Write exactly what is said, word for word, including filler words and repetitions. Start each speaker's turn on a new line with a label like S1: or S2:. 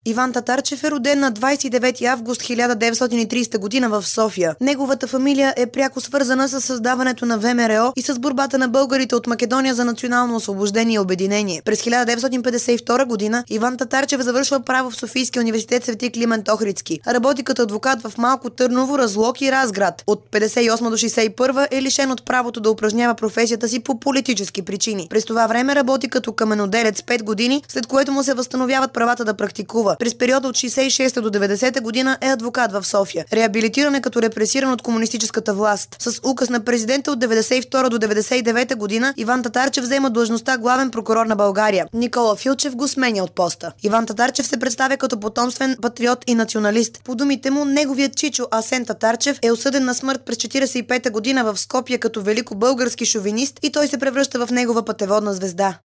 S1: Иван Татарчев е роден на двадесет и девети август хиляда деветстотин и тридесета година в София. Неговата фамилия е пряко свързана с създаването на ВМРО и с борбата на българите от Македония за национално освобождение и обединение. През хиляда деветстотин петдесет и втора година Иван Татарчев завършва право в Софийския университет Свети Климент Охридски. Работи като адвокат в Малко Търново, Разлог и Разград. От петдесет и осма до шейсет и първа е лишен от правото да упражнява професията си по политически причини. През това време работи като каменоделец пет години, след което му се възстановяват правата да практикува. През периода от шейсет и шеста до деветдесета година е адвокат в София. Реабилитиран е като репресиран от комунистическата власт. С указ на президента от деветдесет и втора до деветдесет и девета година Иван Татарчев взема длъжността главен прокурор на България. Никола Филчев го сменя от поста. Иван Татарчев се представя като потомствен патриот и националист. По думите му, неговият чичо Асен Татарчев е осъден на смърт през четиридесет и пета година в Скопие като велико български шовинист и той се превръща в негова пътеводна звезда.